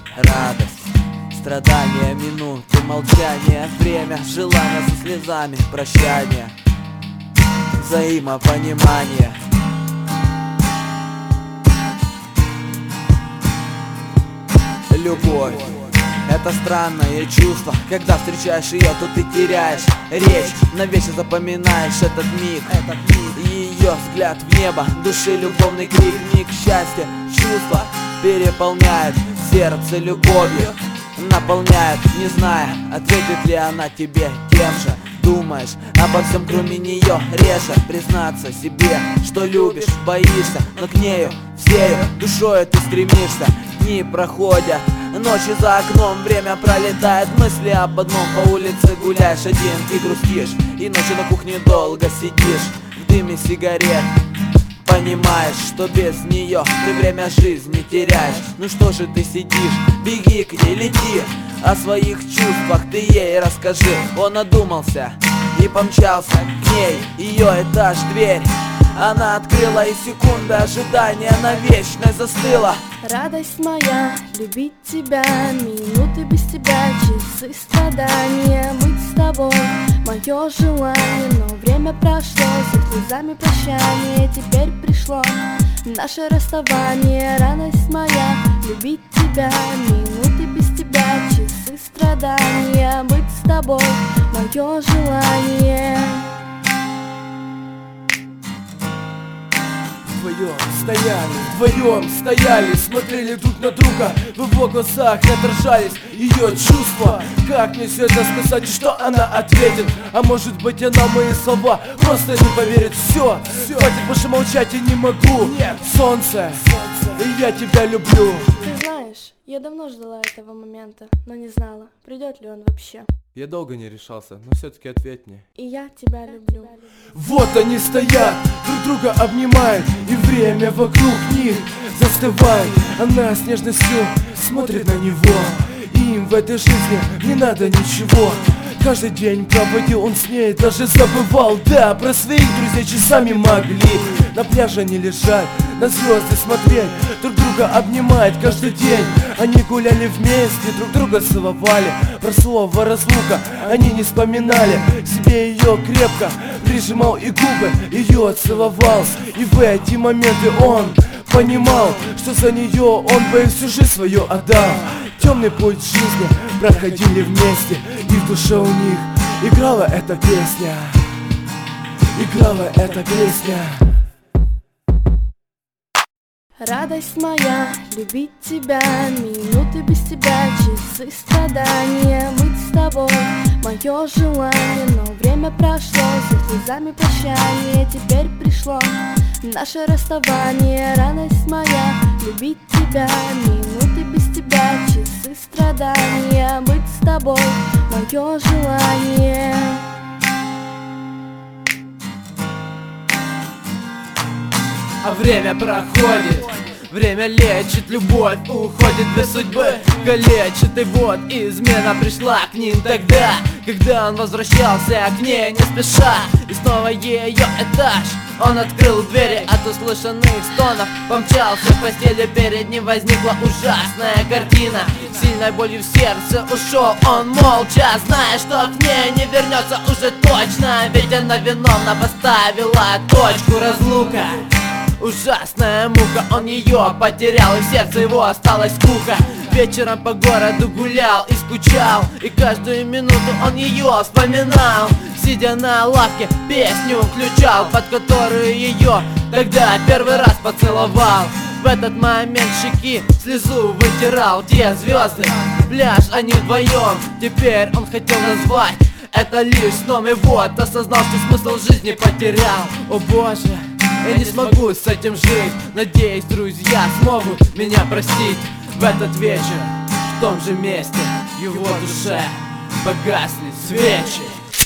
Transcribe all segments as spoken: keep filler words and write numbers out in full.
Радость, страдания, минуты, молчание, время, желание со слезами, прощание, взаимопонимание. Любовь — это странное чувство. Когда встречаешь ее, то ты теряешь речь, навечно запоминаешь этот миг, этот миг. Ее взгляд в небо, души любовный крик. Миг счастья, чувства переполняет сердце любовью, наполняет, не зная, ответит ли она тебе тем же. Думаешь обо всем, кроме нее, реже признаться себе, что любишь, боишься, но к нею всею душою ты стремишься. Дни проходят, ночи за окном, время пролетает, мысли об одном. По улице гуляешь один и грустишь, и ночью на кухне долго сидишь в дыме сигарет. Понимаешь, что без нее ты время жизни теряешь. Ну что же ты сидишь, беги к ней, лети. О своих чувствах ты ей расскажи. Он одумался и помчался к ней. Ее этаж, дверь она открыла, и секунда ожидания навечно застыла. Радость моя, любить тебя, минуты без тебя, часы страдания, быть с тобой, мое желание. Но время прошло, со слезами прощание, теперь пришло наше расставание. Радость моя, любить тебя, минуты без тебя, часы страдания, быть с тобой, мое желание. Вдвоем стояли, вдвоем стояли, смотрели друг на друга, в его глазах отражались ее чувства. Как мне все это сказать, и что она ответит? А может быть, она мои слова просто не поверит. Все, все. Хватит больше молчать, я не могу. Нет. Солнце, Солнце, я тебя люблю. Ты знаешь, я давно ждала этого момента, но не знала, придет ли он вообще. Я долго не решался, но все-таки ответь мне. И я тебя люблю. Вот они стоят, друг друга обнимают, и время вокруг них застывает. Она с нежностью смотрит на него, и им в этой жизни не надо ничего. Каждый день проводил он с ней, даже забывал, да, про своих друзей часами могли на пляже не лежать, на звезды смотреть, друг друга обнимать каждый день. Они гуляли вместе, друг друга целовали, про слово разлука они не вспоминали. Себе ее крепко прижимал и губы ее целовал. И в эти моменты он понимал, что за нее он бы всю жизнь свою отдал. Темный путь жизни проходили вместе, и в душе у них играла эта песня, играла эта песня. Радость моя, любить тебя, минуты без тебя, часы страдания, быть с тобой, мое желание. Но время прошло, со слезами прощание, теперь пришло наше расставание. Радость моя, любить тебя, минуты без тебя, часы страдания, быть с тобой, мое желание. А время проходит, время лечит, любовь уходит без судьбы, калечит. И вот измена пришла к ним тогда, когда он возвращался к ней не спеша. И снова ее этаж, он открыл двери, от услышанных стонов помчался в постели. Перед ним возникла ужасная картина, сильной болью в сердце ушел он молча, зная, что к ней не вернется уже точно. Ведь она виновна поставила точку. Разлука, ужасная мука, он ее потерял, и в сердце его осталась скука. Вечером по городу гулял и скучал, и каждую минуту он ее вспоминал. Сидя на лавке, песню включал, под которую ее тогда первый раз поцеловал. В этот момент щеки слезу вытирал. Те звезды, пляж, они вдвоем, теперь он хотел назвать это лишь сном. И вот осознал, что смысл жизни потерял. О боже, я не смогу с этим жить. Надеюсь, друзья смогут меня простить. В этот вечер, в том же месте, в его душе погасли свечи.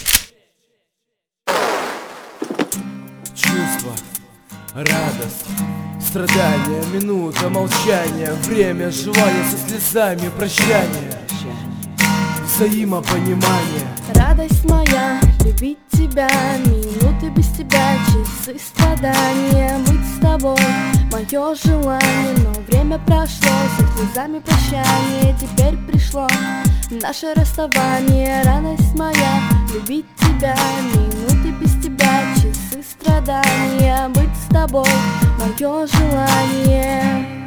Чувство, радость, страдания, минута молчания, время, желание со слезами, прощание, взаимопонимание. Радость моя, любить тебя, минуты без тебя, часы страдания. Быть с тобой мое желание, но время прошло, со слезами прощания. Теперь пришло наше расставание, радость моя, любить тебя, минуты без тебя, часы страдания. Быть с тобой мое желание.